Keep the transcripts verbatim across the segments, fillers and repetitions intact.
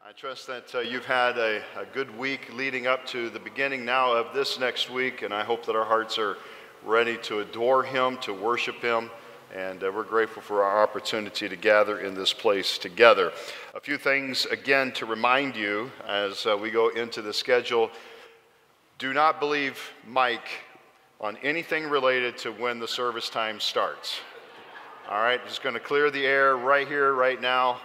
I trust that uh, you've had a, a good week leading up to the beginning now of this next week, and I hope that our hearts are ready to adore Him, to worship Him, and uh, we're grateful for our opportunity to gather in this place together. A few things, again, to remind you as uh, we go into the schedule. Do not believe Mike on anything related to when the service time starts. All right, just going to clear the air right here, right now.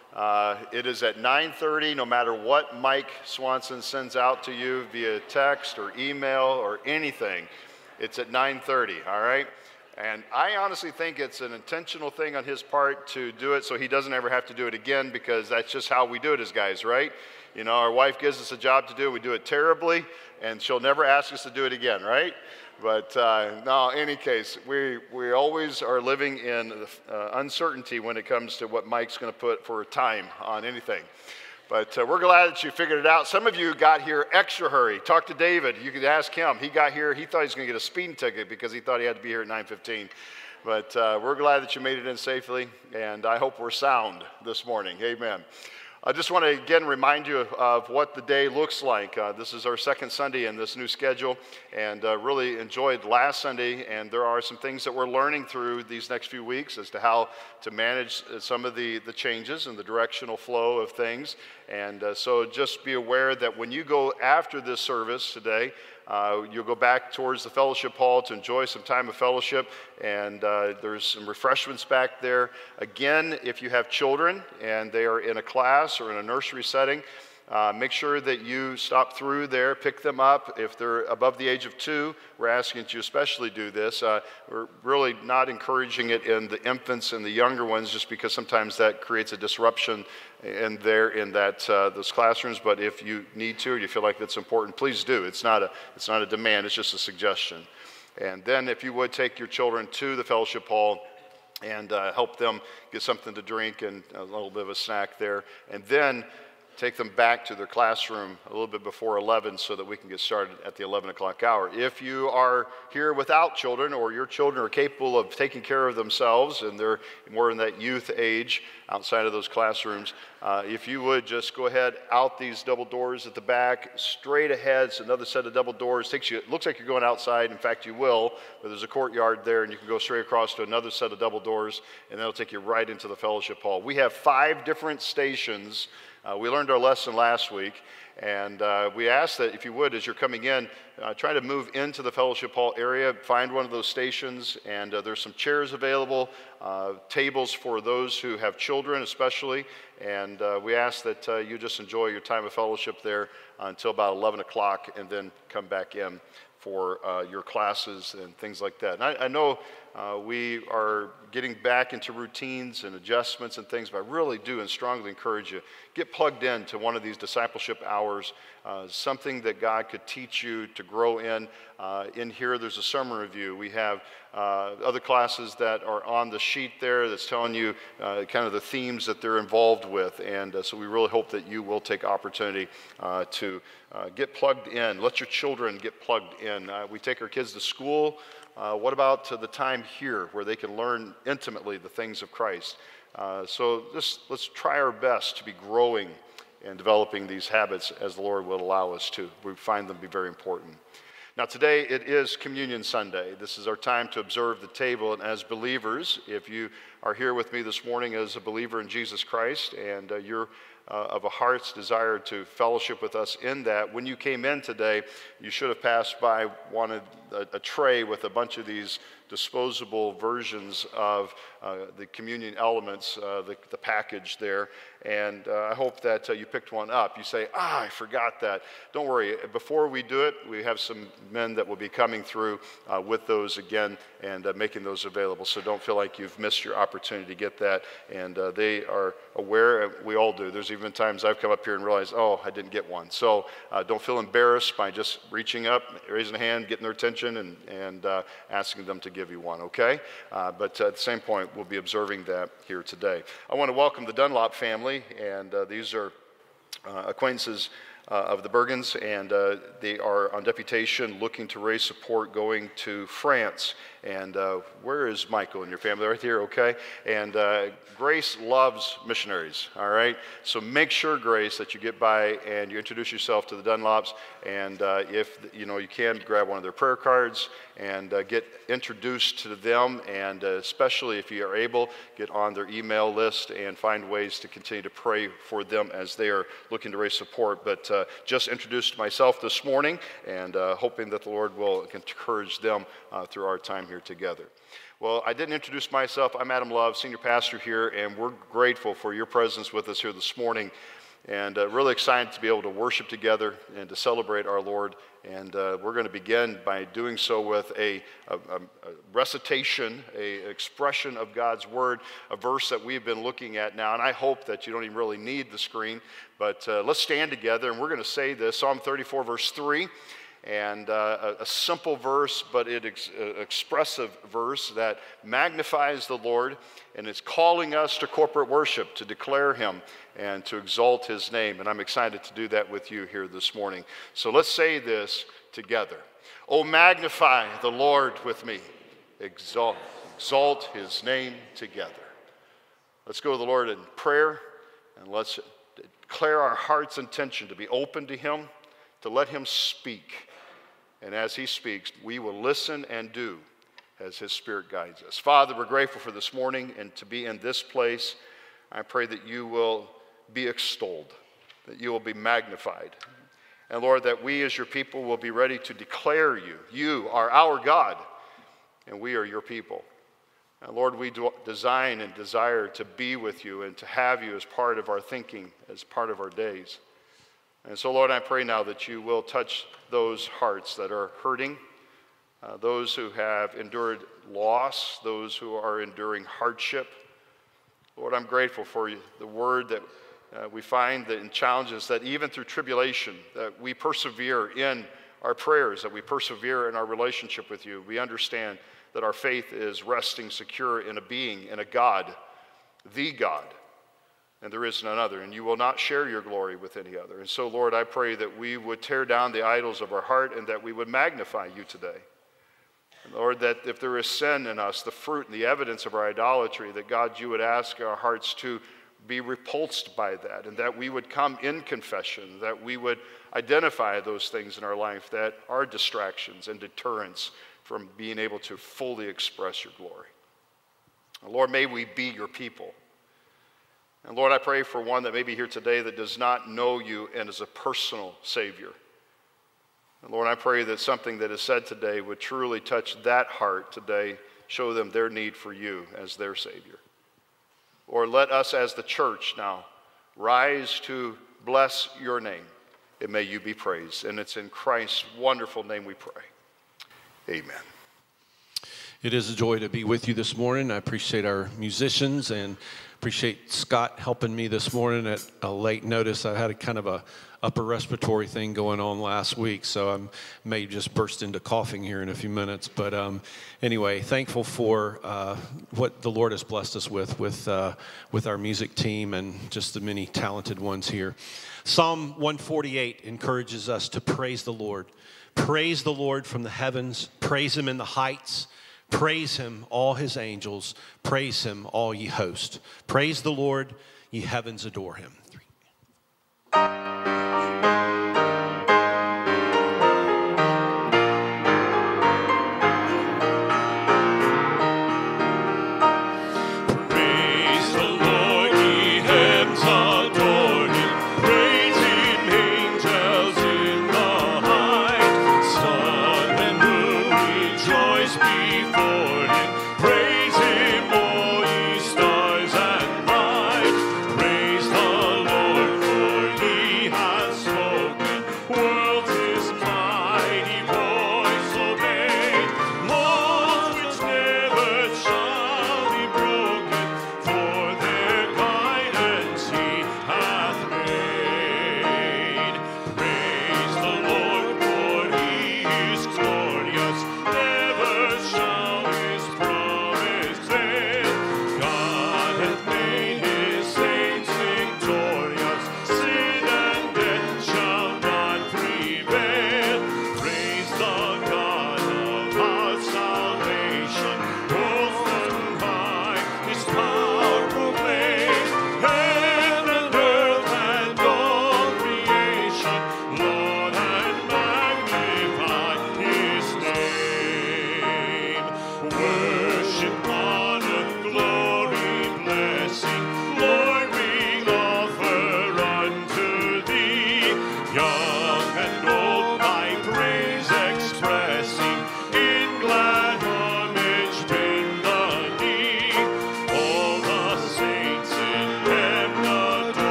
Uh, it is at nine thirty, no matter what Mike Swanson sends out to you via text or email or anything. It's at nine thirty, all right? And I honestly think it's an intentional thing on his part to do it so he doesn't ever have to do it again, because that's just how we do it as guys, right? You know, our wife gives us a job to do, we do it terribly, and she'll never ask us to do it again, right? But uh, no, in any case, we, we always are living in uh, uncertainty when it comes to what Mike's going to put for a time on anything. But uh, we're glad that you figured it out. Some of you got here extra hurry. Talk to David. You could ask him. He got here. He thought he was going to get a speeding ticket because he thought he had to be here at nine fifteen. But uh, we're glad that you made it in safely, and I hope we're sound this morning. Amen. I just want to again remind you of, of what the day looks like. Uh, this is our second Sunday in this new schedule, and uh, really enjoyed last Sunday, and there are some things that we're learning through these next few weeks as to how to manage some of the, the changes and the directional flow of things. And uh, so just be aware that when you go after this service today, Uh, you'll go back towards the fellowship hall to enjoy some time of fellowship, and uh, there's some refreshments back there. Again, if you have children and they are in a class or in a nursery setting, uh, make sure that you stop through there, pick them up. If they're above the age of two, we're asking that you especially do this. Uh, we're really not encouraging it in the infants and the younger ones, just because sometimes that creates a disruption in there in that uh, those classrooms. But if you need to, or you feel like that's important, please do. It's not a it's not a demand. It's just a suggestion. And then, if you would, take your children to the fellowship hall and uh, help them get something to drink and a little bit of a snack there, and then take them back to their classroom a little bit before eleven so that we can get started at the eleven o'clock hour. If you are here without children, or your children are capable of taking care of themselves and they're more in that youth age outside of those classrooms, uh, if you would just go ahead out these double doors at the back, straight ahead. It's another set of double doors. Takes you, it looks like you're going outside. In fact, you will, but there's a courtyard there, and you can go straight across to another set of double doors, and that'll take you right into the fellowship hall. We have five different stations. Uh, we learned our lesson last week, and uh, we ask that if you would, as you're coming in, uh, try to move into the fellowship hall area, find one of those stations, and uh, there's some chairs available, uh, tables for those who have children especially, and uh, we ask that uh, you just enjoy your time of fellowship there until about eleven o'clock, and then come back in for uh, your classes and things like that. And I, I know uh, we are getting back into routines and adjustments and things, but I really do and strongly encourage you, get plugged in to one of these discipleship hours, uh, something that God could teach you to grow in. Uh, in here, there's a sermon review. We have uh, other classes that are on the sheet there that's telling you uh, kind of the themes that they're involved with. And uh, so we really hope that you will take opportunity uh, to uh, get plugged in. Let your children get plugged in. Uh, we take our kids to school. Uh, what about uh, the time here where they can learn intimately the things of Christ? Uh, so just let's try our best to be growing and developing these habits as the Lord will allow us to. We find them to be very important. Now today it is Communion Sunday. This is our time to observe the table, and as believers, if you are here with me this morning as a believer in Jesus Christ, and uh, you're uh, of a heart's desire to fellowship with us in that, when you came in today, you should have passed by wanted a, a tray with a bunch of these disposable versions of uh, the communion elements, uh, the, the package there. And uh, I hope that uh, you picked one up. You say, ah, I forgot that. Don't worry. Before we do it, we have some men that will be coming through uh, with those again and uh, making those available. So don't feel like you've missed your opportunity to get that. And uh, they are aware. We all do. There's even times I've come up here and realized, oh, I didn't get one. So uh, don't feel embarrassed by just reaching up, raising a hand, getting their attention, and, and uh, asking them to give you one, okay? Uh, but at the same point, we'll be observing that here today. I want to welcome the Dunlop family, and uh, these are uh, acquaintances uh, of the Bergens, and uh, they are on deputation looking to raise support going to France. And uh, where is Michael and your family? Right here, okay? And uh, Grace loves missionaries, all right? So make sure, Grace, that you get by and you introduce yourself to the Dunlops, and uh, if you know you can, grab one of their prayer cards and uh, get introduced to them, and uh, especially if you are able, get on their email list and find ways to continue to pray for them as they are looking to raise support. But uh, just introduced myself this morning, and uh, hoping that the Lord will encourage them uh, through our time here together. Well, I didn't introduce myself. I'm Adam Love, senior pastor here, and we're grateful for your presence with us here this morning, and uh, really excited to be able to worship together and to celebrate our Lord. And uh, we're going to begin by doing so with a, a, a recitation, a expression of God's Word, a verse that we've been looking at now. And I hope that you don't even really need the screen, but uh, let's stand together, and we're going to say this, Psalm thirty-four, verse three. And uh, a, a simple verse, but an ex- uh, expressive verse that magnifies the Lord, and it's calling us to corporate worship, to declare Him and to exalt His name. And I'm excited to do that with you here this morning. So let's say this together. Oh, magnify the Lord with me. Exalt, exalt His name together. Let's go to the Lord in prayer, and let's declare our heart's intention to be open to Him, to let Him speak. And as He speaks, we will listen and do as His Spirit guides us. Father, we're grateful for this morning and to be in this place. I pray that you will be extolled, that you will be magnified. And Lord, that we as your people will be ready to declare you. You are our God, and we are your people. And Lord, we do design and desire to be with you and to have you as part of our thinking, as part of our days. And so, Lord, I pray now that you will touch those hearts that are hurting, uh, those who have endured loss, those who are enduring hardship. Lord, I'm grateful for you, the word that uh, we find that in challenges, that even through tribulation, that we persevere in our prayers, that we persevere in our relationship with you. We understand that our faith is resting secure in a being, in a God, the God. And there is none other, and you will not share your glory with any other. And so, Lord, I pray that we would tear down the idols of our heart and that we would magnify you today. And Lord, that if there is sin in us, the fruit and the evidence of our idolatry, that God, you would ask our hearts to be repulsed by that, and that we would come in confession, that we would identify those things in our life that are distractions and deterrents from being able to fully express your glory. And Lord, may we be your people. And Lord, I pray for one that may be here today that does not know you and is a personal Savior. And Lord, I pray that something that is said today would truly touch that heart today, show them their need for you as their Savior. Or let us as the church now rise to bless your name, and may you be praised. And it's in Christ's wonderful name we pray. Amen. It is a joy to be with you this morning. I appreciate our musicians and appreciate Scott helping me this morning at a late notice. I had a kind of a upper respiratory thing going on last week, so I may just burst into coughing here in a few minutes. But um, anyway, thankful for uh, what the Lord has blessed us with, with, uh, with our music team and just the many talented ones here. Psalm one forty-eight encourages us to praise the Lord. Praise the Lord from the heavens. Praise Him in the heights. Praise Him, all His angels. Praise Him, all ye hosts. Praise the Lord, ye heavens adore Him. Three. Praise the Lord, for He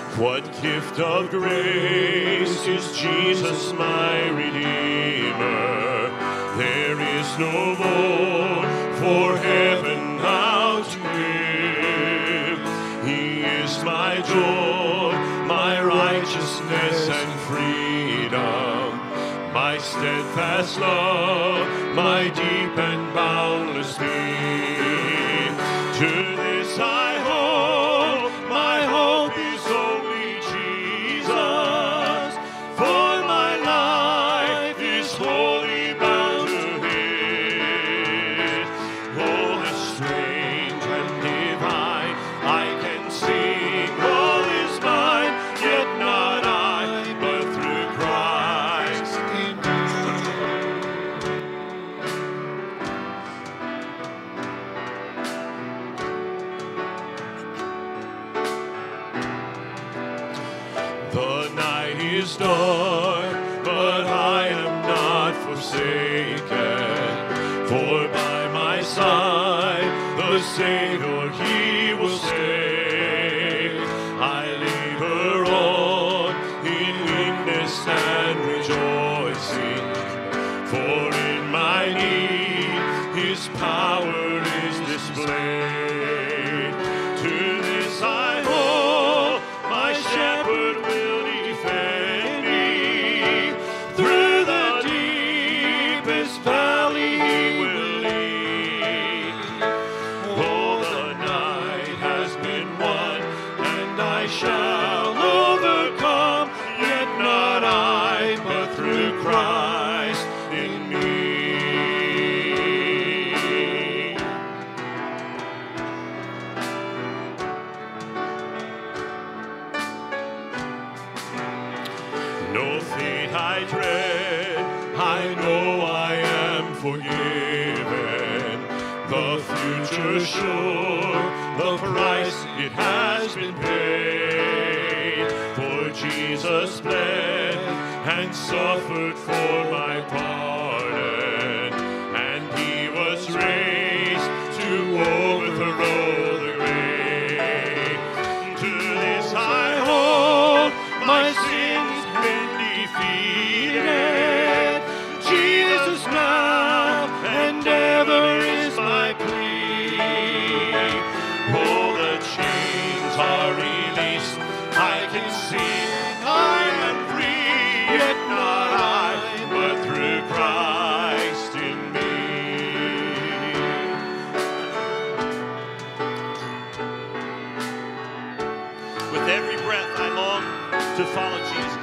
What gift of grace is Jesus my Redeemer? There is no more for heaven now to give. He is my joy, my righteousness and freedom, my steadfast love, my deep and boundless peace. To this I hope, my hope is only Jesus, for my life is wholly bound to His. Oh, how strange and divine, I can sing, all is mine, yet not I, but through Christ in The night is dark, but I am not forsaken. For by my side, the Savior, He will stay. I labor on in weakness and rejoicing, for in my need, His power is displayed. To this I hold, my shepherd will defend me. Through the deepest valley He will lead. Oh, the night has been won, and I shall overcome, yet not I, but through Christ in me. No fate I dread, I know I am forgiven. The future sure, the price it has been paid. For Jesus bled and suffered for my pardon, and He was raised to overthrow the grave. To this I hold, my sins been defeated. Jesus now and ever is my plea. Oh, the chains are released, I can sing, I am free, yet not I, but through Christ in me. With every breath I long to follow Jesus.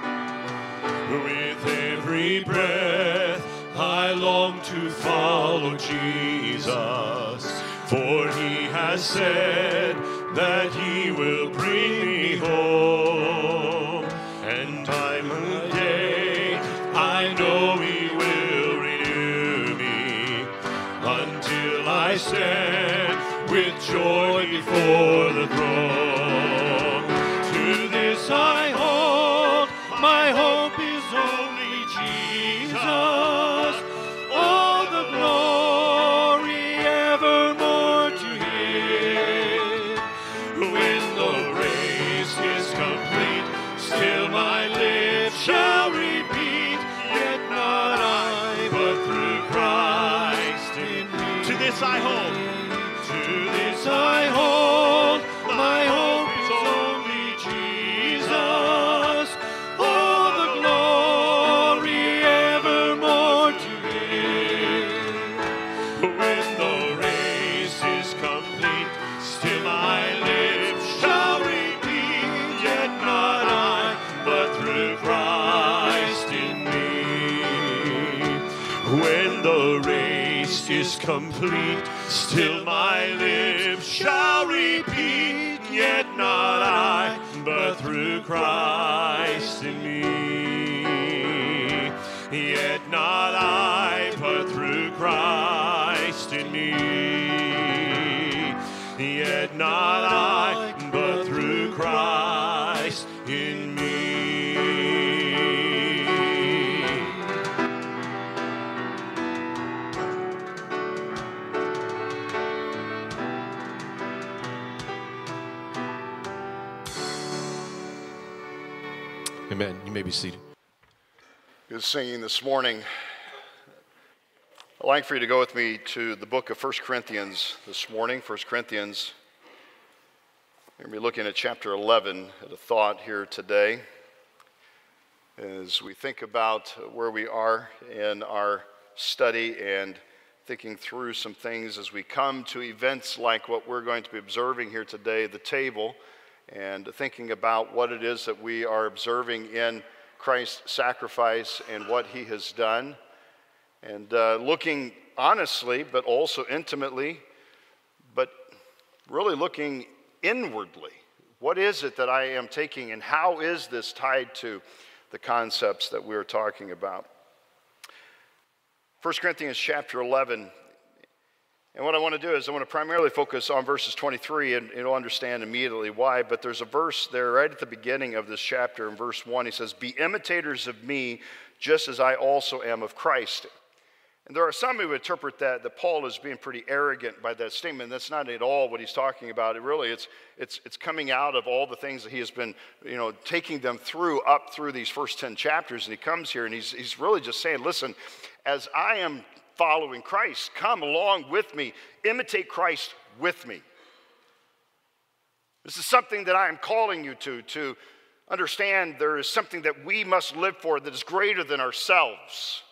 With every breath I long to follow Jesus, for He has said that He will bring me home. And time and day I know He will renew me, until I stand with joy before the throne. To this I hold, my hope is only Jesus. All the glory evermore to Him. When the race is complete, still my lips shall repeat, yet not I, but through Christ in me. To this I hold, to this I hold, my hope is only Jesus. All the glory evermore to Him. When the race is complete, still my lips shall repeat, yet not I, but through Christ in me. When the race is complete, still my lips shall repeat, yet not I, but through Christ in me. Yet not I, but through Christ in me. Yet not I, but through Christ in me. Amen. You may be seated. Good singing this morning. I'd like for you to go with me to the book of First Corinthians this morning. First Corinthians. We're going to be looking at chapter eleven at a thought here today as we think about where we are in our study and thinking through some things as we come to events like what we're going to be observing here today, the table, and thinking about what it is that we are observing in Christ's sacrifice and what he has done, and uh, looking honestly but also intimately, but really looking inwardly. What is it that I am taking, and how is this tied to the concepts that we're talking about? First Corinthians chapter eleven, and what I want to do is I want to primarily focus on verses twenty-three, and you'll understand immediately why, but there's a verse there right at the beginning of this chapter in verse one. He says, "Be imitators of me, just as I also am of Christ." And there are some who interpret that that Paul is being pretty arrogant by that statement. That's not at all what he's talking about. It really, it's it's it's coming out of all the things that he has been, you know, taking them through up through these first ten chapters, and he comes here and he's he's really just saying, listen, as I am following Christ, come along with me, imitate Christ with me. This is something that I am calling you to, to understand there is something that we must live for that is greater than ourselves.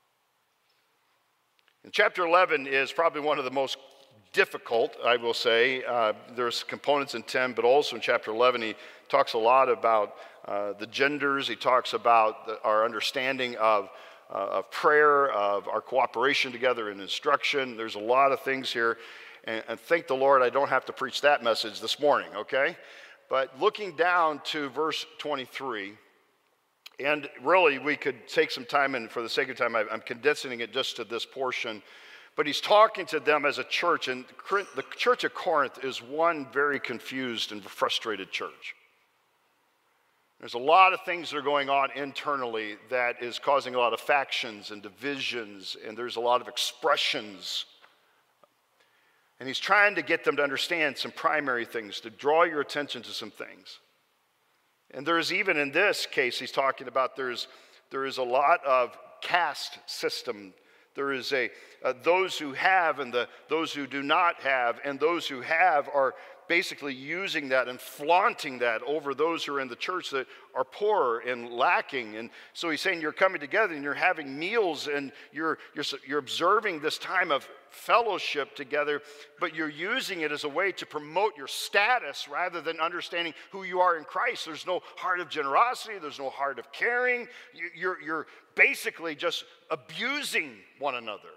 And chapter eleven is probably one of the most difficult, I will say. Uh, there's components in ten, but also in chapter eleven, he talks a lot about uh, the genders. He talks about the, our understanding of Uh, of prayer, of our cooperation together in instruction. There's a lot of things here. And, and thank the Lord I don't have to preach that message this morning, okay? But looking down to verse twenty-three, and really we could take some time, and for the sake of time, I, I'm condensing it just to this portion. But he's talking to them as a church, and the church of Corinth is one very confused and frustrated church. There's a lot of things that are going on internally that is causing a lot of factions and divisions, and there's a lot of expressions. And he's trying to get them to understand some primary things, to draw your attention to some things. And there's even in this case, he's talking about there's there is a lot of caste system. There is a uh, those who have and the those who do not have, and those who have are basically using that and flaunting that over those who are in the church that are poor and lacking. And so he's saying you're coming together and you're having meals and you're you're you're observing this time of fellowship together, but you're using it as a way to promote your status rather than understanding who you are in Christ. There's no heart of generosity. There's no heart of caring. You're you're basically just abusing one another.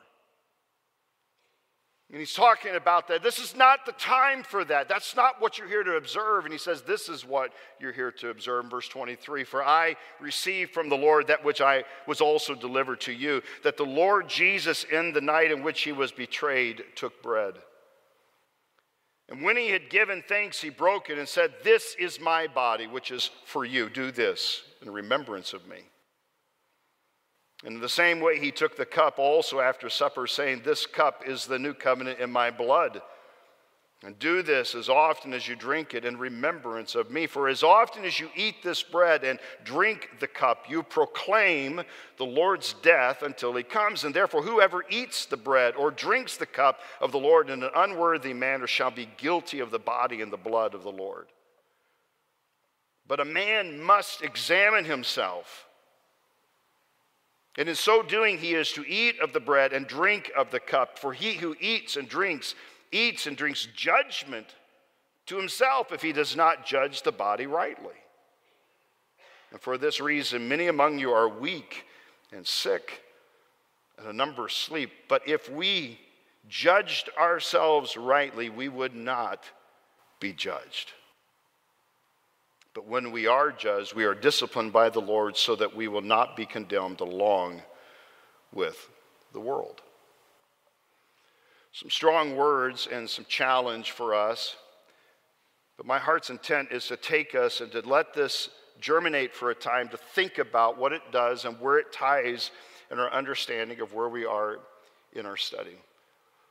And he's talking about that. This is not the time for that. That's not what you're here to observe. And he says, this is what you're here to observe in verse twenty-three. For I received from the Lord that which I was also delivered to you, that the Lord Jesus, in the night in which he was betrayed, took bread. And when he had given thanks, he broke it and said, this is my body, which is for you. Do this in remembrance of me. And in the same way, he took the cup also after supper, saying, this cup is the new covenant in my blood. And do this as often as you drink it in remembrance of me. For as often as you eat this bread and drink the cup, you proclaim the Lord's death until he comes. And therefore, whoever eats the bread or drinks the cup of the Lord in an unworthy manner shall be guilty of the body and the blood of the Lord. But a man must examine himself, and in so doing, he is to eat of the bread and drink of the cup. For he who eats and drinks, eats and drinks judgment to himself if he does not judge the body rightly. And for this reason, many among you are weak and sick, and a number sleep. But if we judged ourselves rightly, we would not be judged. But when we are judged, we are disciplined by the Lord so that we will not be condemned along with the world. Some strong words and some challenge for us. But my heart's intent is to take us and to let this germinate for a time, to think about what it does and where it ties in our understanding of where we are in our study.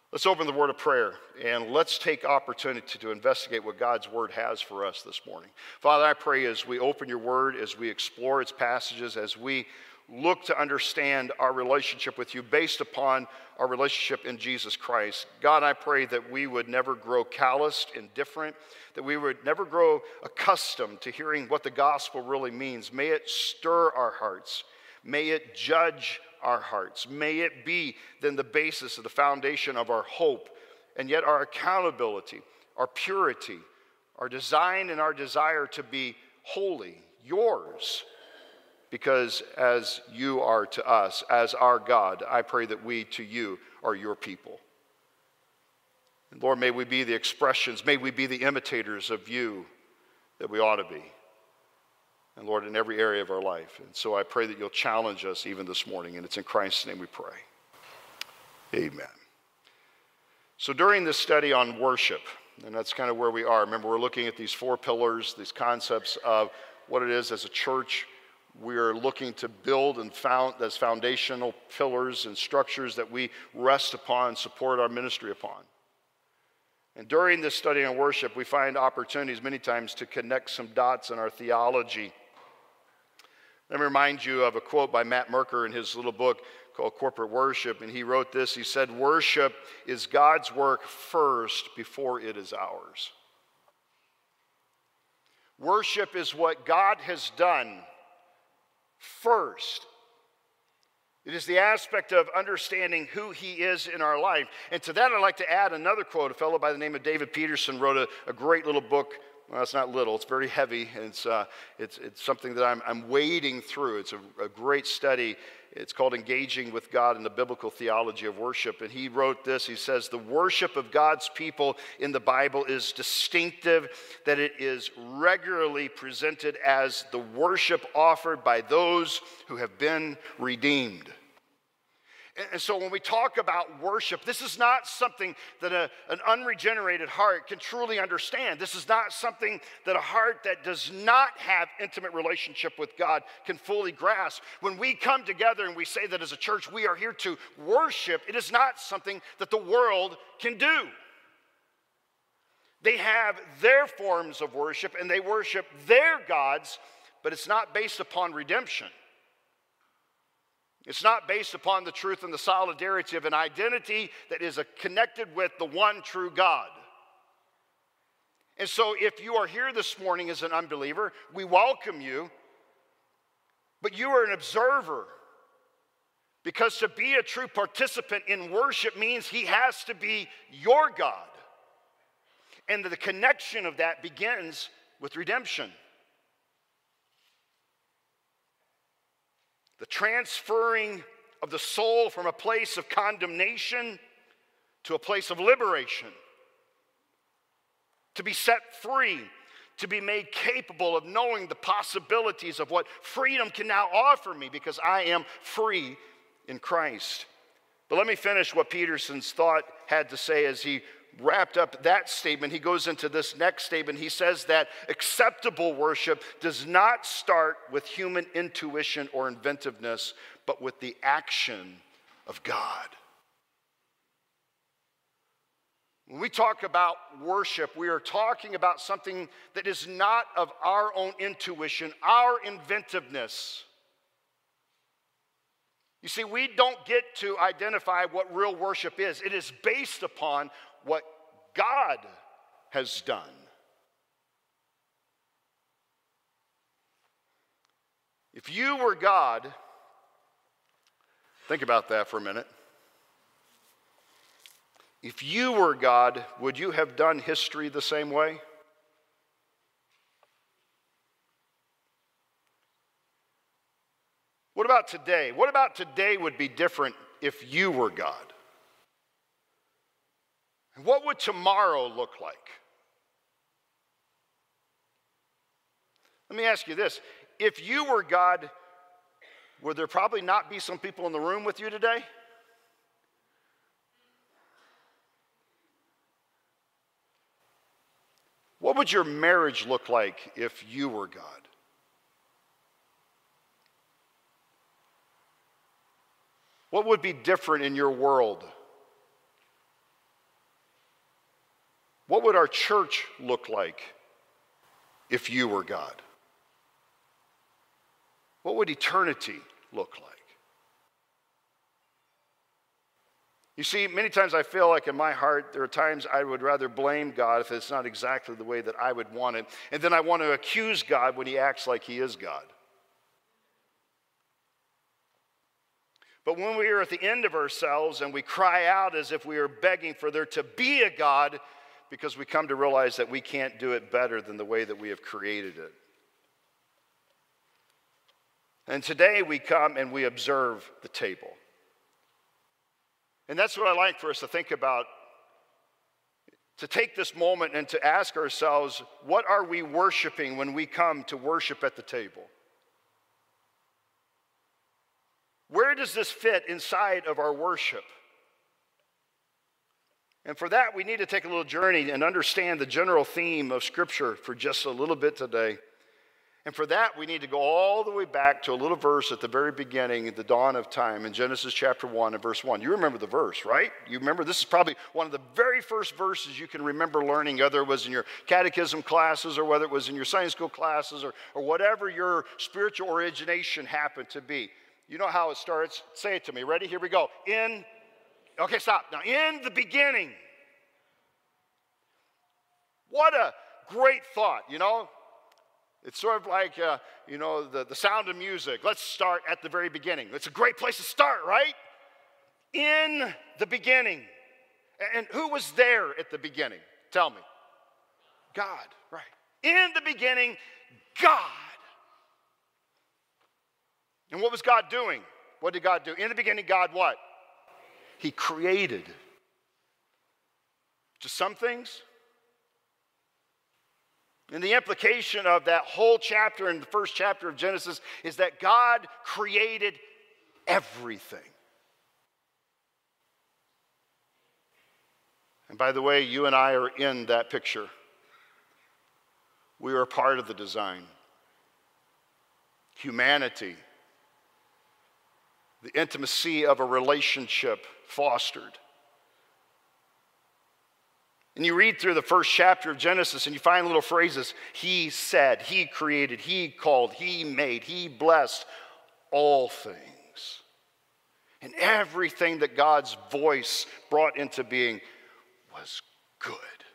Let's open the word of prayer, and let's take opportunity to investigate what God's word has for us this morning. Father, I pray as we open your word, as we explore its passages, as we look to understand our relationship with you based upon our relationship in Jesus Christ. God, I pray that we would never grow calloused, indifferent, that we would never grow accustomed to hearing what the gospel really means. May it stir our hearts. May it judge our hearts. May it be then the basis of the foundation of our hope, and yet our accountability, our purity, our design and our desire to be holy, yours, because as you are to us, as our God, I pray that we to you are your people. And Lord, may we be the expressions, may we be the imitators of you that we ought to be. And Lord, in every area of our life. And so I pray that you'll challenge us even this morning, and it's in Christ's name we pray. Amen. So during this study on worship, and that's kind of where we are. Remember, we're looking at these four pillars, these concepts of what it is as a church we are looking to build and found as foundational pillars and structures that we rest upon, support our ministry upon. And during this study on worship, we find opportunities many times to connect some dots in our theology. Let me remind you of a quote by Matt Merker in his little book called Corporate Worship, and he wrote this. He said, "Worship is God's work first before it is ours." Worship is what God has done first. It is the aspect of understanding who he is in our life. And to that, I'd like to add another quote. A fellow by the name of David Peterson wrote a, a great little book. Well, it's not little, it's very heavy, and it's, uh, it's, it's something that I'm, I'm wading through. It's a, a great study. It's called Engaging with God in the Biblical Theology of Worship. And he wrote this. He says, "The worship of God's people in the Bible is distinctive, that it is regularly presented as the worship offered by those who have been redeemed." And so when we talk about worship, this is not something that a, an unregenerated heart can truly understand. This is not something that a heart that does not have intimate relationship with God can fully grasp. When we come together and we say that as a church we are here to worship, it is not something that the world can do. They have their forms of worship and they worship their gods, but it's not based upon redemption. It's not based upon the truth and the solidarity of an identity that is connected with the one true God. And so if you are here this morning as an unbeliever, we welcome you, but you are an observer. Because to be a true participant in worship means he has to be your God. And the connection of that begins with redemption. The transferring of the soul from a place of condemnation to a place of liberation. To be set free, to be made capable of knowing the possibilities of what freedom can now offer me because I am free in Christ. But let me finish what Peterson's thought had to say as he wrapped up that statement. He goes into this next statement. He says that acceptable worship does not start with human intuition or inventiveness, but with the action of God. When we talk about worship, we are talking about something that is not of our own intuition, our inventiveness. You see, we don't get to identify what real worship is. It is based upon what God has done. If you were God, think about that for a minute. If you were God, would you have done history the same way? What about today? What about today would be different if you were God? What would tomorrow look like? Let me ask you this. If you were God, would there probably not be some people in the room with you today? What would your marriage look like if you were God? What would be different in your world What would our church look like if you were God? What would eternity look like? You see, many times I feel like in my heart, there are times I would rather blame God if it's not exactly the way that I would want it. And then I want to accuse God when he acts like he is God. But when we are at the end of ourselves and we cry out as if we are begging for there to be a God, because we come to realize that we can't do it better than the way that we have created it. And today we come and we observe the table. And that's what I like for us to think about, to take this moment and to ask ourselves, what are we worshiping when we come to worship at the table? Where does this fit inside of our worship? And for that, we need to take a little journey and understand the general theme of Scripture for just a little bit today. And for that, we need to go all the way back to a little verse at the very beginning, at the dawn of time, in Genesis chapter one and verse one. You remember the verse, right? You remember this is probably one of the very first verses you can remember learning, whether it was in your catechism classes or whether it was in your Sunday school classes or, or whatever your spiritual origination happened to be. You know how it starts? Say it to me. Ready? Here we go. In, okay, stop. Now, in the beginning. What a great thought, you know? It's sort of like, uh, you know, the, the sound of music. Let's start at the very beginning. It's a great place to start, right? In the beginning. And who was there at the beginning? Tell me. God, right. In the beginning, God. And what was God doing? What did God do? In the beginning, God what? He created. Just some things. And the implication of that whole chapter in the first chapter of Genesis is that God created everything. And by the way, you and I are in that picture. We are a part of the design. Humanity, the intimacy of a relationship fostered. And you read through the first chapter of Genesis and you find little phrases. He said, he created, he called, he made, he blessed all things. And everything that God's voice brought into being was good.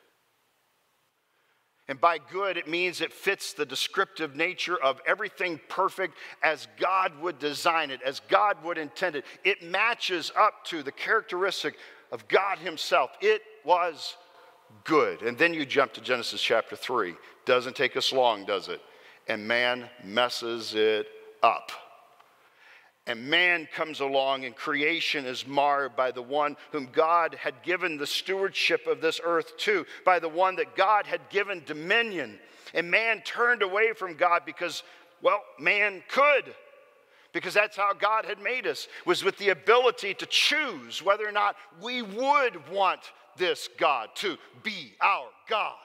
And by good, it means it fits the descriptive nature of everything perfect as God would design it, as God would intend it. It matches up to the characteristic of God himself. It was good. And then you jump to Genesis chapter three. Doesn't take us long, does it? And man messes it up. And man comes along and creation is marred by the one whom God had given the stewardship of this earth to, by the one that God had given dominion. And man turned away from God because, well, man could. Because that's how God had made us, was with the ability to choose whether or not we would want this God to be our God.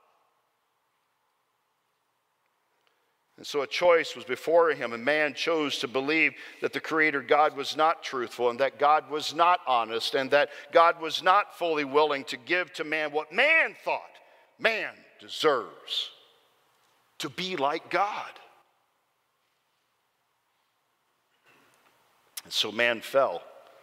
And so a choice was before him, and man chose to believe that the Creator God was not truthful, and that God was not honest, and that God was not fully willing to give to man what man thought man deserves, to be like God. And so man fell.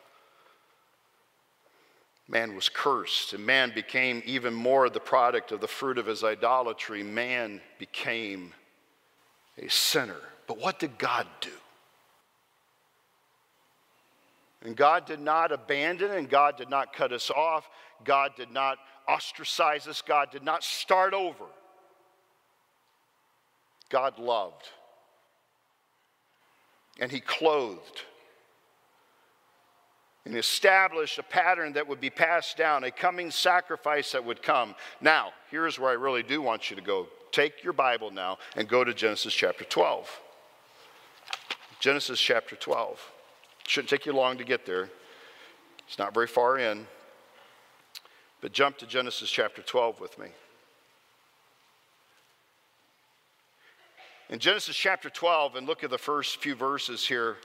Man was cursed, and man became even more the product of the fruit of his idolatry. Man became a sinner. But what did God do? And God did not abandon, and God did not cut us off. God did not ostracize us. God did not start over. God loved. And he clothed and established a pattern that would be passed down, a coming sacrifice that would come. Now, here's where I really do want you to go. Take your Bible now and go to Genesis chapter twelve. Genesis chapter twelve. Shouldn't take you long to get there. It's not very far in. But jump to Genesis chapter twelve with me. In Genesis chapter twelve, and look at the first few verses here,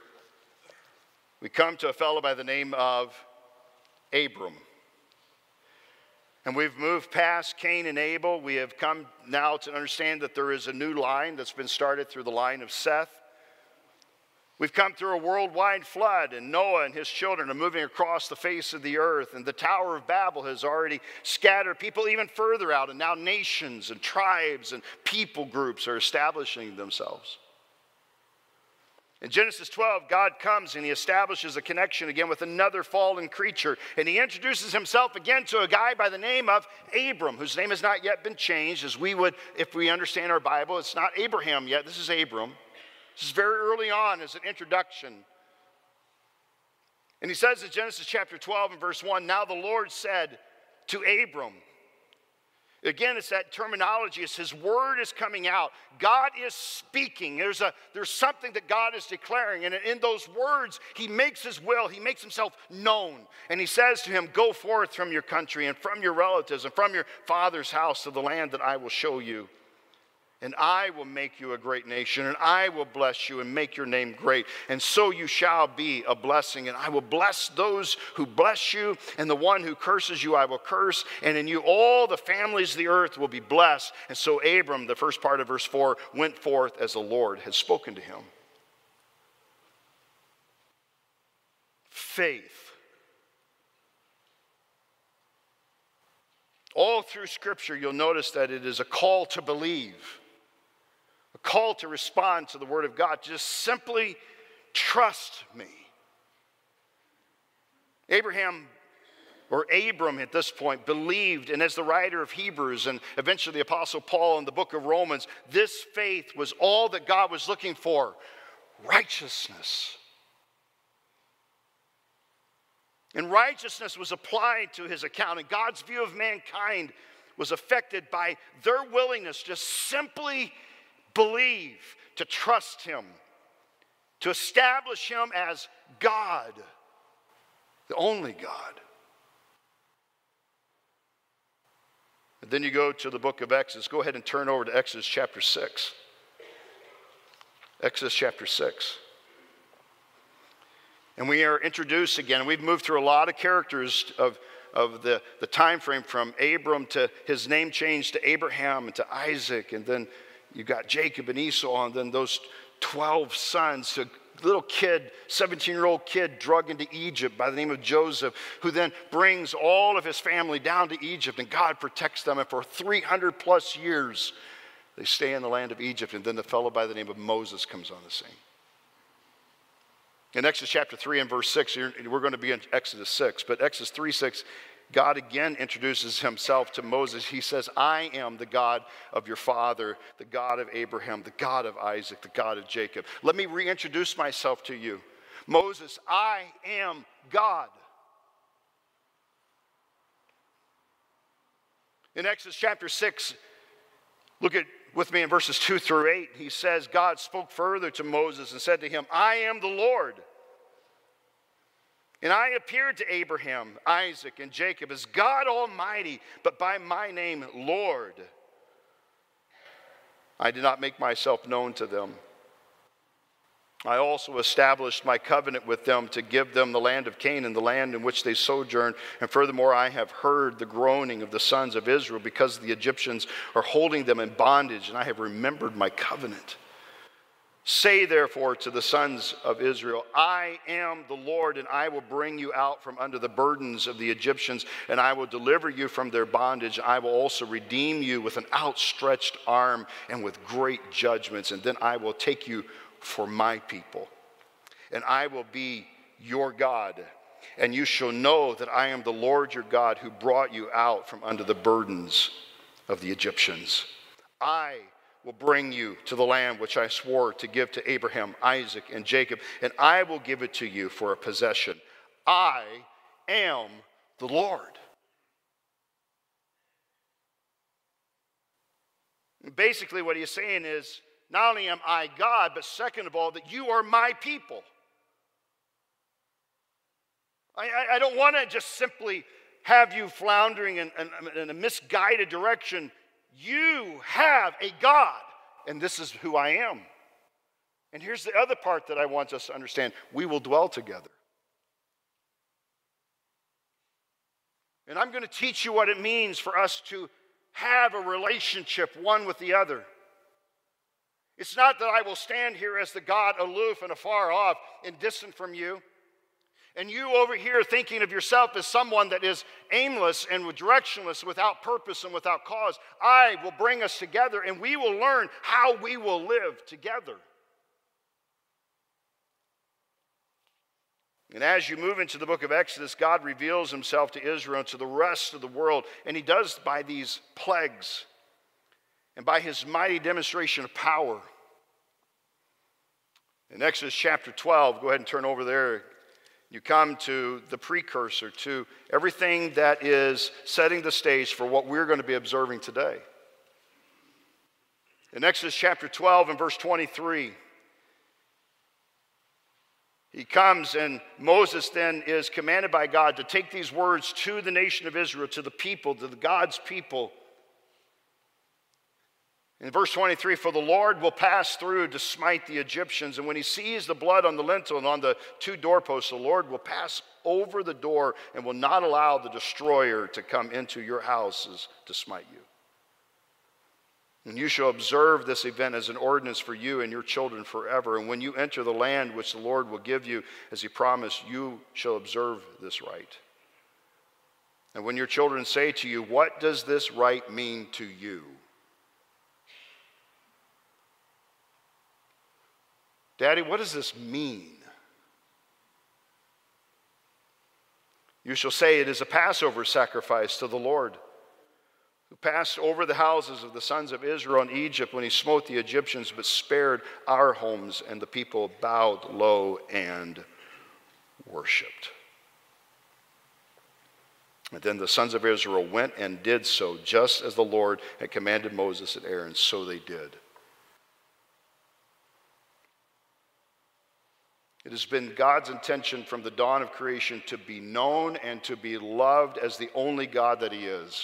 we come to a fellow by the name of Abram. And we've moved past Cain and Abel. We have come now to understand that there is a new line that's been started through the line of Seth. We've come through a worldwide flood, and Noah and his children are moving across the face of the earth, and the Tower of Babel has already scattered people even further out, and now nations and tribes and people groups are establishing themselves. In Genesis twelve, God comes and he establishes a connection again with another fallen creature, and he introduces himself again to a guy by the name of Abram, whose name has not yet been changed, as we would, if we understand our Bible. It's not Abraham yet, this is Abram. This is very early on as an introduction. And he says in Genesis chapter twelve and verse one, now the Lord said to Abram. Again, it's that terminology. It's his word is coming out. God is speaking. There's, a, there's something that God is declaring. And in those words, he makes his will. He makes himself known. And he says to him, go forth from your country and from your relatives and from your father's house to the land that I will show you. And I will make you a great nation, and I will bless you and make your name great. And so you shall be a blessing. And I will bless those who bless you, and the one who curses you I will curse. And in you all the families of the earth will be blessed. And so Abram, the first part of verse four, went forth as the Lord had spoken to him. Faith. All through Scripture, you'll notice that it is a call to believe. A call to respond to the Word of God. Just simply trust me. Abraham, or Abram at this point, believed, and as the writer of Hebrews and eventually the Apostle Paul in the book of Romans, this faith was all that God was looking for. Righteousness. And righteousness was applied to his account, and God's view of mankind was affected by their willingness to simply believe, to trust him, to establish him as God, the only God. And then you go to the book of Exodus. Go ahead and turn over to Exodus chapter six. Exodus chapter six. And we are introduced again. We've moved through a lot of characters of, of the, the time frame from Abram to his name change to Abraham and to Isaac, and then you got Jacob and Esau, and then those twelve sons, a little kid, seventeen-year-old kid drug into Egypt by the name of Joseph, who then brings all of his family down to Egypt, and God protects them. And for three hundred plus years, they stay in the land of Egypt. And then the fellow by the name of Moses comes on the scene. In Exodus chapter three and verse six, we're going to be in Exodus six, but Exodus three six, God again introduces himself to Moses. He says, I am the God of your father, the God of Abraham, the God of Isaac, the God of Jacob. Let me reintroduce myself to you. Moses, I am God. In Exodus chapter six, look at with me in verses two through eight. He says, God spoke further to Moses and said to him, I am the Lord. And I appeared to Abraham, Isaac, and Jacob as God Almighty, but by my name, Lord. I did not make myself known to them. I also established my covenant with them to give them the land of Canaan, the land in which they sojourned. And furthermore, I have heard the groaning of the sons of Israel because the Egyptians are holding them in bondage, and I have remembered my covenant. Say therefore to the sons of Israel, I am the Lord, and I will bring you out from under the burdens of the Egyptians, and I will deliver you from their bondage. I will also redeem you with an outstretched arm and with great judgments, and then I will take you for my people, and I will be your God, and you shall know that I am the Lord your God who brought you out from under the burdens of the Egyptians. I will bring you to the land which I swore to give to Abraham, Isaac, and Jacob, and I will give it to you for a possession. I am the Lord. Basically, what he's saying is, not only am I God, but second of all, that you are my people. I, I, I don't want to just simply have you floundering in, in, in a misguided direction. You have a God, and this is who I am. And here's the other part that I want us to understand. We will dwell together. And I'm going to teach you what it means for us to have a relationship one with the other. It's not that I will stand here as the God aloof and afar off and distant from you, and you over here thinking of yourself as someone that is aimless and directionless, without purpose and without cause. I will bring us together, and we will learn how we will live together. And as you move into the book of Exodus, God reveals himself to Israel and to the rest of the world, and he does by these plagues and by his mighty demonstration of power. In Exodus chapter twelve, go ahead and turn over there. You come to the precursor to everything that is setting the stage for what we're going to be observing today. In Exodus chapter twelve and verse twenty-three, he comes, and Moses then is commanded by God to take these words to the nation of Israel, to the people, to the God's people. In verse twenty-three, for the Lord will pass through to smite the Egyptians, and when he sees the blood on the lintel and on the two doorposts, the Lord will pass over the door and will not allow the destroyer to come into your houses to smite you. And you shall observe this event as an ordinance for you and your children forever. And when you enter the land which the Lord will give you, as he promised, you shall observe this rite. And when your children say to you, what does this rite mean to you? Daddy, what does this mean? You shall say, it is a Passover sacrifice to the Lord, who passed over the houses of the sons of Israel in Egypt when he smote the Egyptians, but spared our homes, and the people bowed low and worshipped. And then the sons of Israel went and did so, just as the Lord had commanded Moses and Aaron, so they did. It has been God's intention from the dawn of creation to be known and to be loved as the only God that he is.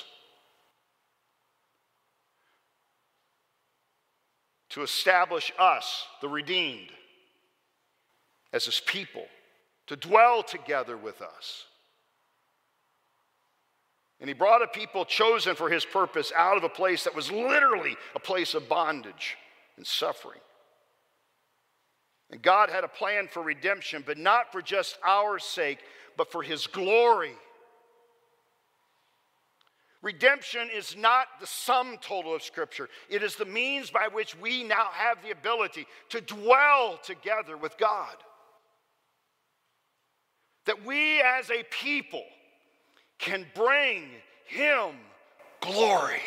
To establish us, the redeemed, as his people, to dwell together with us. And he brought a people chosen for his purpose out of a place that was literally a place of bondage and suffering. And God had a plan for redemption, but not for just our sake, but for his glory. Redemption is not the sum total of Scripture. It is the means by which we now have the ability to dwell together with God. That we as a people can bring him glory.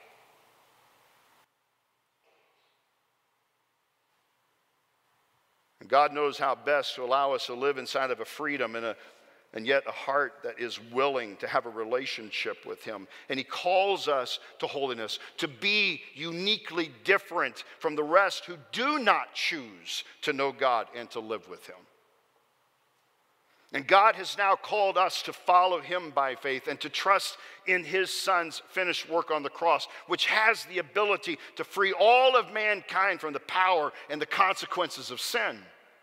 And God knows how best to allow us to live inside of a freedom and a and yet a heart that is willing to have a relationship with him. And he calls us to holiness, to be uniquely different from the rest who do not choose to know God and to live with him. And God has now called us to follow him by faith and to trust in his son's finished work on the cross, which has the ability to free all of mankind from the power and the consequences of sin.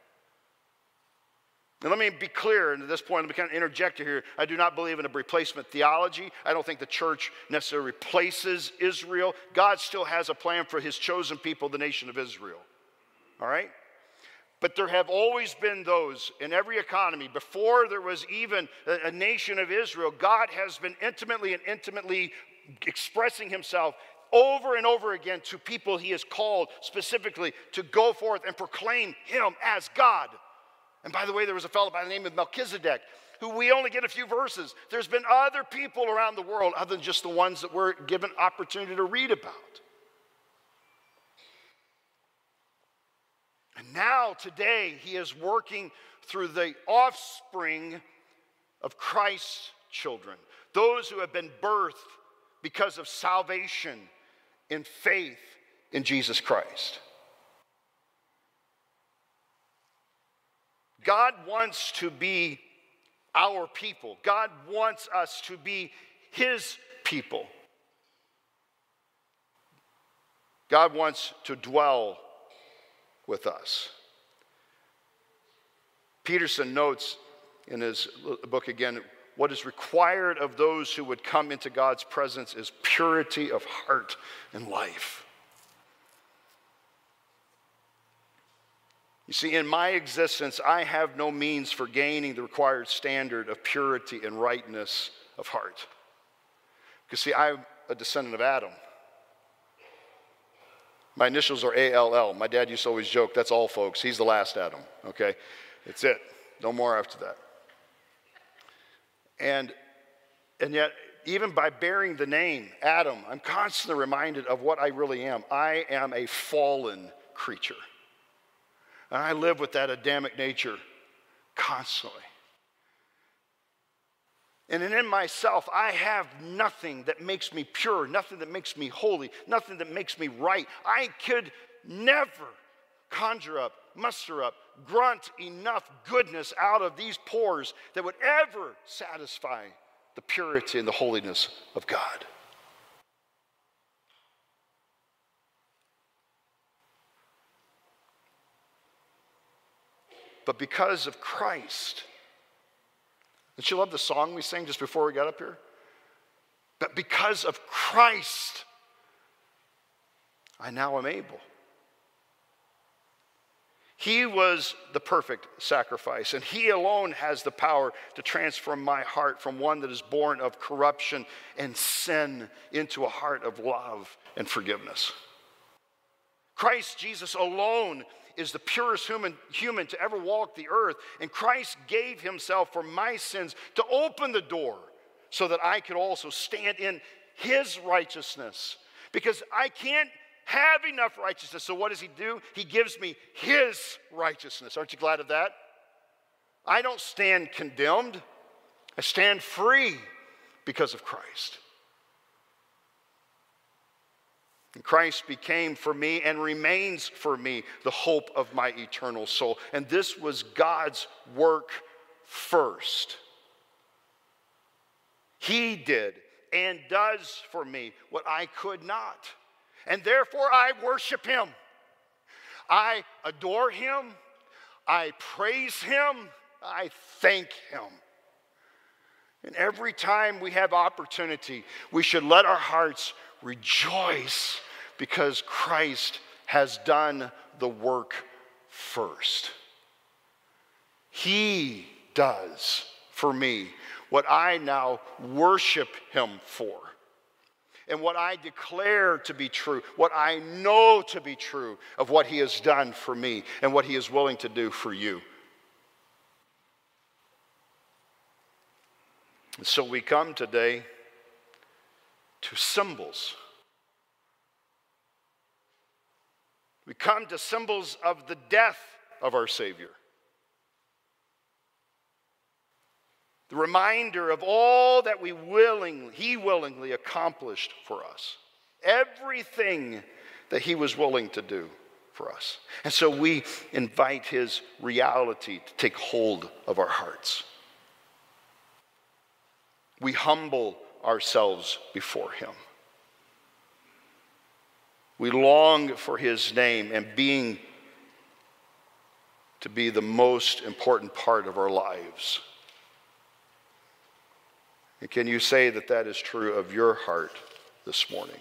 And let me be clear, and at this point, I'm going to kind of interject here. I do not believe in a replacement theology. I don't think the church necessarily replaces Israel. God still has a plan for his chosen people, the nation of Israel. All right? But there have always been those in every economy, before there was even a, a nation of Israel, God has been intimately and intimately expressing himself over and over again to people he has called specifically to go forth and proclaim him as God. And by the way, there was a fellow by the name of Melchizedek, who we only get a few verses. There's been other people around the world other than just the ones that we're given opportunity to read about. And now, today, he is working through the offspring of Christ's children, those who have been birthed because of salvation in faith in Jesus Christ. God wants to be our people. God wants us to be his people. God wants to dwell with us. Peterson notes in his book again, what is required of those who would come into God's presence is purity of heart and life. You see, in my existence, I have no means for gaining the required standard of purity and rightness of heart. Because, see, I'm a descendant of Adam. My initials are A L L. My dad used to always joke, that's all, folks. He's the last Adam, okay? It's it. No more after that. And, and yet, even by bearing the name Adam, I'm constantly reminded of what I really am. I am a fallen creature. And I live with that Adamic nature constantly. And in myself, I have nothing that makes me pure, nothing that makes me holy, nothing that makes me right. I could never conjure up, muster up, grunt enough goodness out of these pores that would ever satisfy the purity and the holiness of God. But because of Christ, don't you love the song we sang just before we got up here? But because of Christ, I now am able. He was the perfect sacrifice, and he alone has the power to transform my heart from one that is born of corruption and sin into a heart of love and forgiveness. Christ Jesus alone is the purest human, human to ever walk the earth, and Christ gave himself for my sins to open the door so that I could also stand in his righteousness, because I can't have enough righteousness. So what does he do? He gives me his righteousness. Aren't you glad of that? I don't stand condemned. I stand free because of Christ. And Christ became for me and remains for me the hope of my eternal soul. And this was God's work first. He did and does for me what I could not. And therefore I worship him. I adore him. I praise him. I thank him. And every time we have opportunity, we should let our hearts rejoice because Christ has done the work first. He does for me what I now worship him for. And what I declare to be true, what I know to be true of what he has done for me and what he is willing to do for you. And so we come today to symbols. We come to symbols of the death of our Savior. The reminder of all that we willingly, he willingly accomplished for us. Everything that he was willing to do for us. And so we invite his reality to take hold of our hearts. We humble ourselves before him. We long for his name and being to be the most important part of our lives. And can you say that that is true of your heart this morning?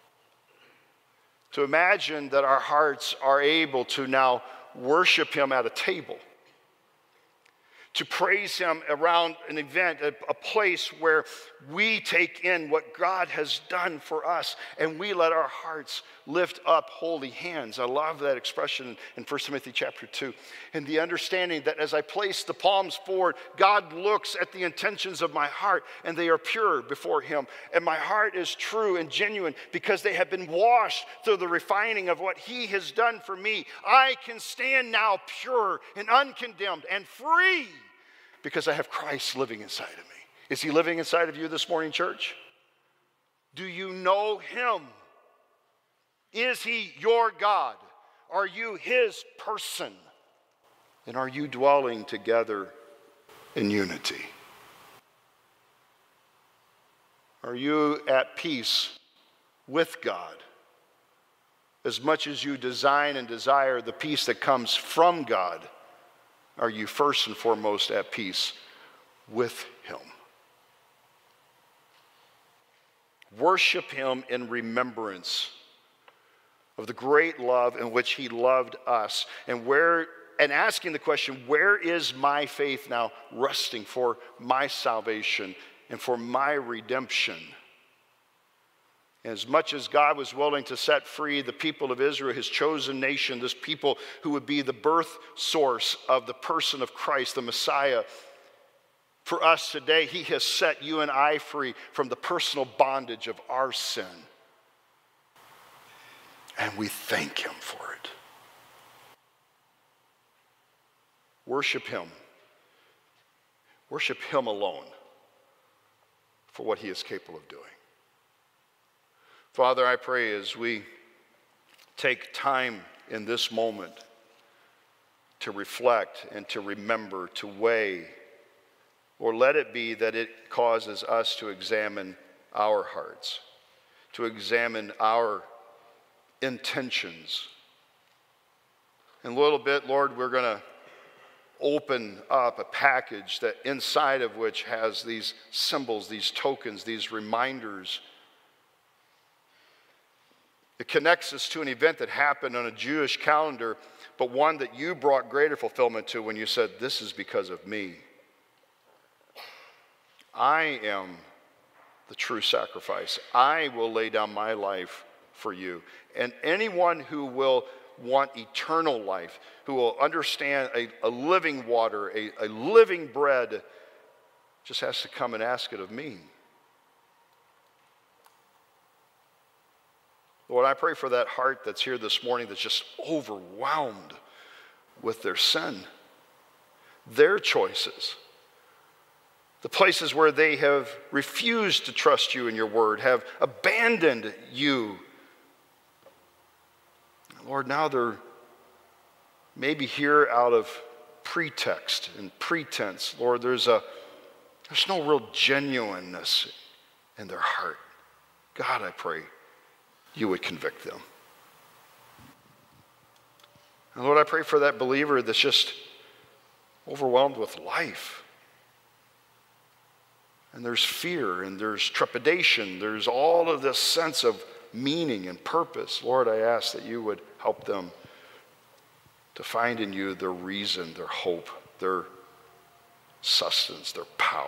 To imagine that our hearts are able to now worship him at a table, to praise him around an event, a, a place where we take in what God has done for us and we let our hearts lift up holy hands. I love that expression in First Timothy chapter two. And the understanding that as I place the palms forward, God looks at the intentions of my heart and they are pure before him. And my heart is true and genuine because they have been washed through the refining of what he has done for me. I can stand now pure and uncondemned and free because I have Christ living inside of me. Is he living inside of you this morning, church? Do you know him? Is he your God? Are you his person? And are you dwelling together in unity? Are you at peace with God? As much as you design and desire the peace that comes from God, are you first and foremost at peace with him? Worship him in remembrance of the great love in which he loved us. And where and asking the question, where is my faith now resting for my salvation and for my redemption? As much as God was willing to set free the people of Israel, his chosen nation, this people who would be the birth source of the person of Christ, the Messiah, for us today, he has set you and I free from the personal bondage of our sin. And we thank him for it. Worship him. Worship him alone for what he is capable of doing. Father, I pray as we take time in this moment to reflect and to remember, to weigh, or let it be that it causes us to examine our hearts, to examine our intentions. In a little bit, Lord, we're going to open up a package that inside of which has these symbols, these tokens, these reminders. It connects us to an event that happened on a Jewish calendar, but one that you brought greater fulfillment to when you said, this is because of me. I am the true sacrifice. I will lay down my life for you. And anyone who will want eternal life, who will understand a, a living water, a, a living bread, just has to come and ask it of me. Lord, I pray for that heart that's here this morning that's just overwhelmed with their sin, their choices, the places where they have refused to trust you in your word, have abandoned you. Lord, now they're maybe here out of pretext and pretense. Lord, there's a there's no real genuineness in their heart. God, I pray you would convict them. And Lord, I pray for that believer that's just overwhelmed with life. And there's fear and there's trepidation. There's all of this sense of meaning and purpose. Lord, I ask that you would help them to find in you their reason, their hope, their sustenance, their power.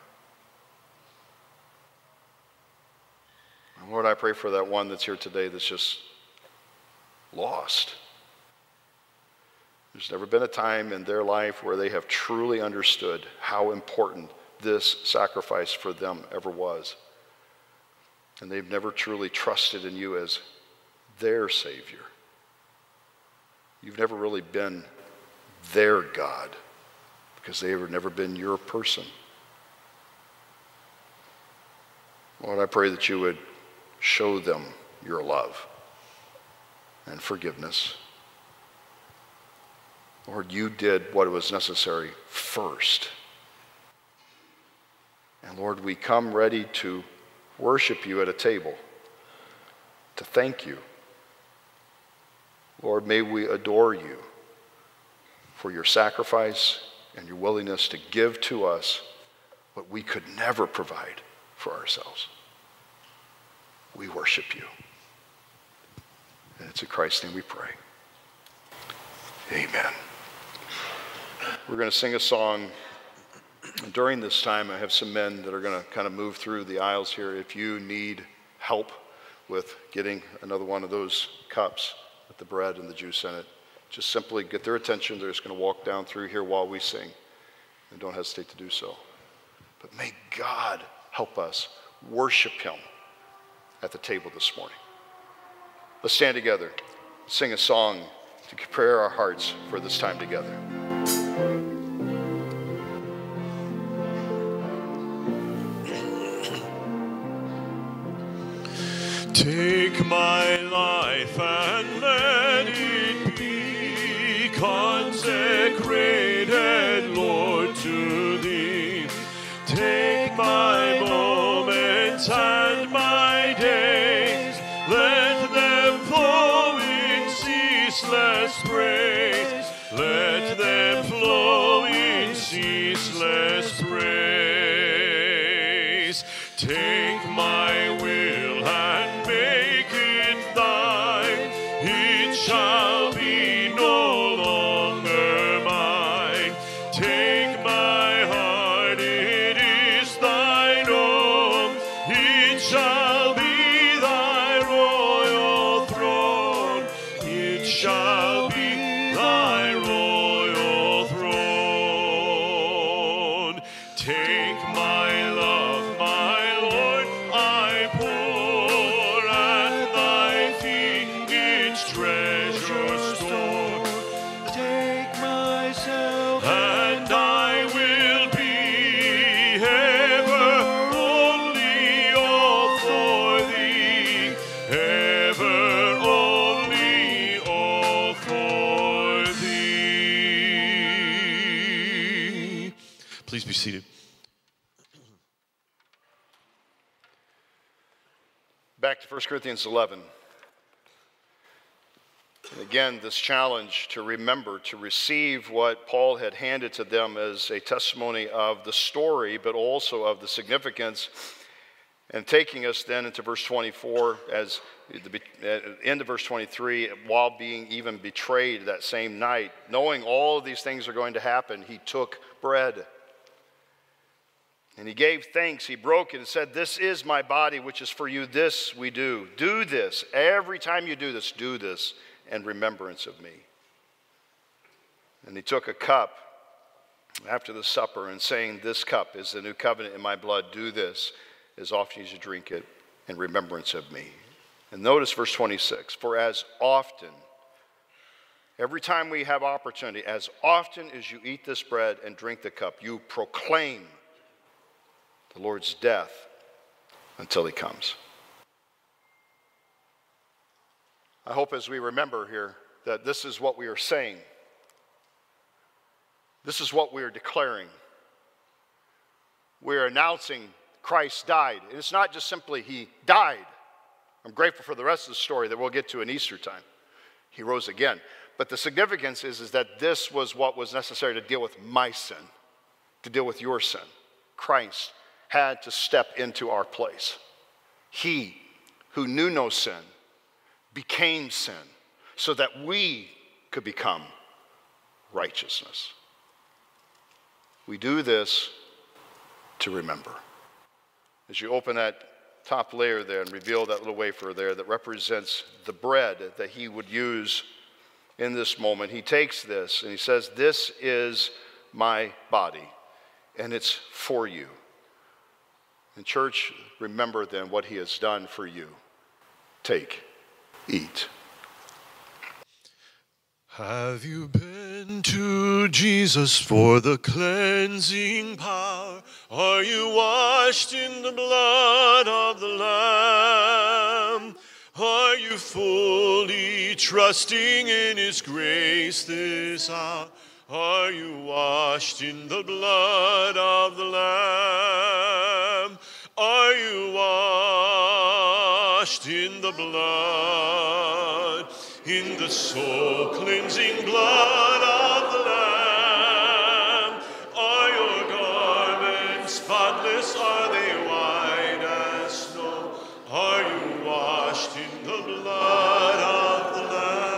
And Lord, I pray for that one that's here today that's just lost. There's never been a time in their life where they have truly understood how important this sacrifice for them ever was. And they've never truly trusted in you as their Savior. You've never really been their God because they've never been your person. Lord, I pray that you would show them your love and forgiveness. Lord, you did what was necessary first. And Lord, we come ready to worship you at a table, to thank you. Lord, may we adore you for your sacrifice and your willingness to give to us what we could never provide for ourselves. We worship you. And it's in Christ's name we pray. Amen. We're going to sing a song. During this time, I have some men that are going to kind of move through the aisles here. If you need help with getting another one of those cups with the bread and the juice in it, just simply get their attention. They're just going to walk down through here while we sing. And don't hesitate to do so. But may God help us worship him at the table this morning. Let's stand together, sing a song to prepare our hearts for this time together. Take my life and let it be consecrated, Lord, to thee. Take my moments and my days, let them flow in ceaseless praise. Let them flow in ceaseless praise. Take my will Please be seated. Back to First Corinthians eleven. And again, this challenge to remember, to receive what Paul had handed to them as a testimony of the story, but also of the significance, and taking us then into verse twenty-four, as the end of verse twenty-three, while being even betrayed that same night, knowing all of these things are going to happen, he took bread. And he gave thanks, he broke it and said, "This is my body, which is for you. This we do. Do this. Every time you do this, do this in remembrance of me." And he took a cup after the supper and saying, "This cup is the new covenant in my blood. Do this as often as you drink it in remembrance of me." And notice verse twenty-six, "For as often," every time we have opportunity, "as often as you eat this bread and drink the cup, you proclaim the Lord's death until he comes." I hope as we remember here that this is what we are saying. This is what we are declaring. We are announcing Christ died. And it's not just simply he died. I'm grateful for the rest of the story that we'll get to in Easter time. He rose again. But the significance is, is that this was what was necessary to deal with my sin, to deal with your sin. Christ had to step into our place. He who knew no sin became sin so that we could become righteousness. We do this to remember. As you open that top layer there and reveal that little wafer there that represents the bread that he would use in this moment, he takes this and he says, "This is my body, and it's for you." And church, remember then what he has done for you. Take, eat. Have you been to Jesus for the cleansing power? Are you washed in the blood of the Lamb? Are you fully trusting in his grace this hour? Are you washed in the blood of the Lamb? Are you washed in the blood, in the soul-cleansing blood of the Lamb? Are your garments spotless? Are they white as snow? Are you washed in the blood of the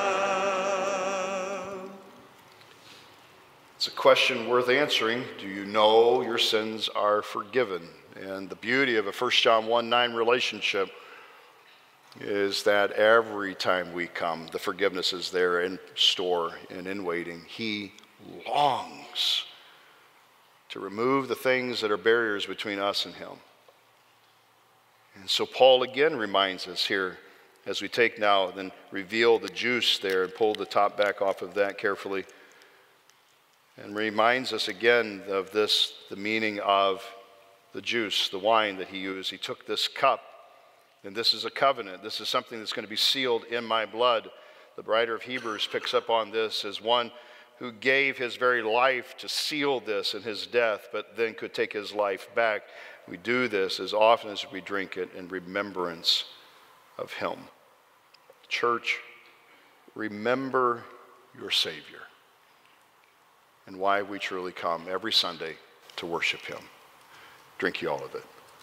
Lamb? It's a question worth answering. Do you know your sins are forgiven? And the beauty of a First John one nine relationship is that every time we come, the forgiveness is there in store and in waiting. He longs to remove the things that are barriers between us and him. And so Paul again reminds us here, as we take now, then reveal the juice there and pull the top back off of that carefully, and reminds us again of this, the meaning of the juice, the wine that he used. He took this cup, and this is a covenant. This is something that's going to be sealed in my blood. The writer of Hebrews picks up on this as one who gave his very life to seal this in his death, but then could take his life back. We do this as often as we drink it in remembrance of him. Church, remember your Savior and why we truly come every Sunday to worship him. Drink you all of it.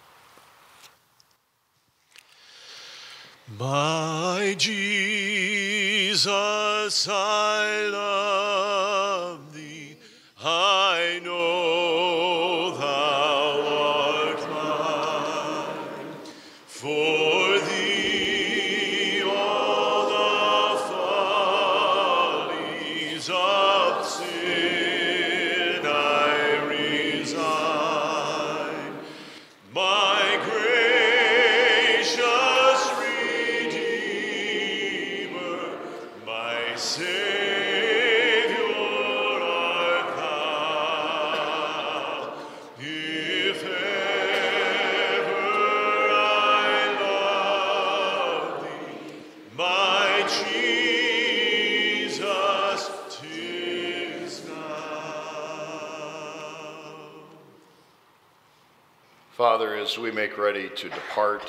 My Jesus, I love thee. I know thou art mine. For thee all the follies of sin I resign. My gracious Redeemer, my Savior art thou. If ever I love thee, my Jesus, 'tis now. Father, as we make ready to depart,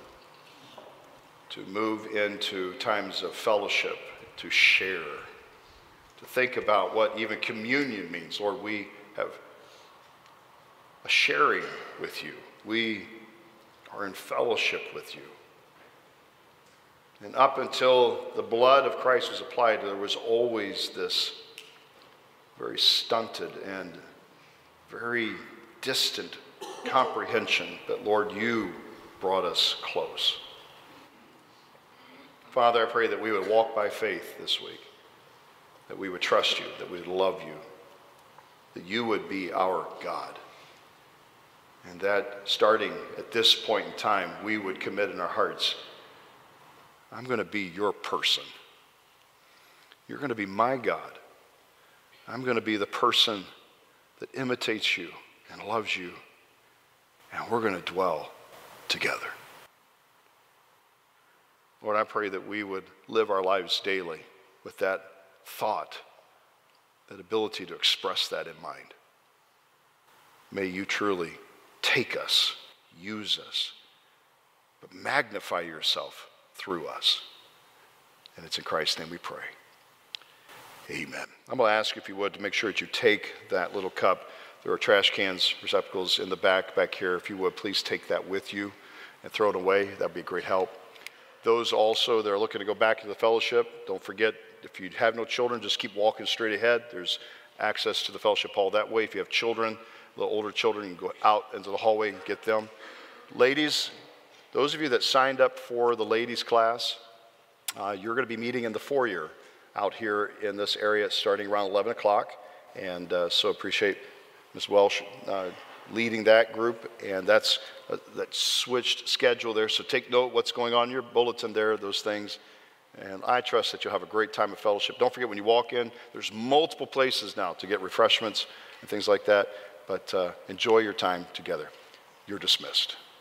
to move into times of fellowship, to share, to think about what even communion means, Lord, we have a sharing with you. We are in fellowship with you. And up until the blood of Christ was applied, there was always this very stunted and very distant comprehension that, Lord, you brought us close. Father, I pray that we would walk by faith this week, that we would trust you, that we would love you, that you would be our God, and that starting at this point in time, we would commit in our hearts, I'm going to be your person. You're going to be my God. I'm going to be the person that imitates you and loves you, and we're going to dwell together. Lord, I pray that we would live our lives daily with that thought, that ability to express that in mind. May you truly take us, use us, but magnify yourself through us. And it's in Christ's name we pray. Amen. I'm going to ask you, if you would, to make sure that you take that little cup. There are trash cans, receptacles in the back, back here. If you would, please take that with you and throw it away. That would be a great help. Those also that are looking to go back to the fellowship, don't forget, if you have no children, just keep walking straight ahead. There's access to the fellowship hall that way. If you have children, a little older children, you can go out into the hallway and get them. Ladies, those of you that signed up for the ladies class, uh, you're going to be meeting in the foyer out here in this area starting around eleven o'clock. And uh, so appreciate Miz Welsh uh, leading that group. And that's uh, that switched schedule there. So take note what's going on in your bulletin there, those things. And I trust that you'll have a great time of fellowship. Don't forget, when you walk in, there's multiple places now to get refreshments and things like that. But uh, enjoy your time together. You're dismissed.